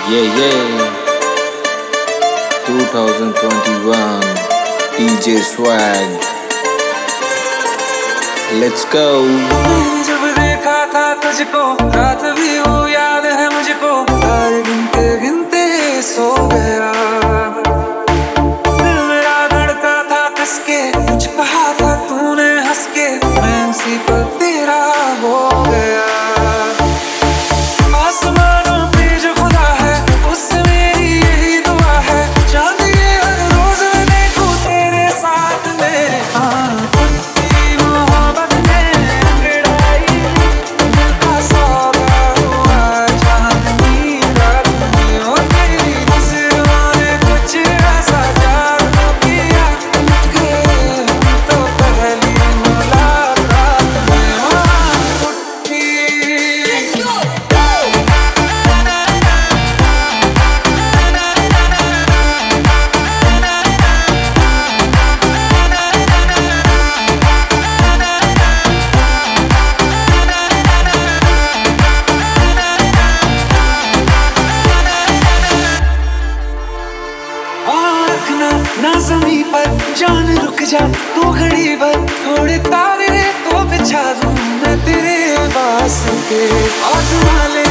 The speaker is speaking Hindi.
Yeah, yeah. 2021 DJ Swag. Let's go. मैंने जब देखा था तुझको, रात भी वो याद है मुझको, तारे गिनते गिनते सो गया। दिल मेरा धड़का था कसके, कुछ कहा था तूने हंस के, मैं उसी पर तेरा हो गया। आसमानों पे जो खुदा है, उससे मेरी यही दुआ है, चांद ये हर रोज मैं देखूं तेरे साथ में। तेरी मोहब्बत ने अंगड़ाई, दिल का सौदा हुआ चांदनी रात में। ओ तेरी नज़रों ने कुछ ऐसा जादू किया, लग गए हम तो पहली मुलाकात में। ओ उठी रखना ना ज़मीं पर, जान रुक जा तू घड़ी भर, थोड़े तारे तो बिछा दूं मैं तेरे वास्ते। आसमां ले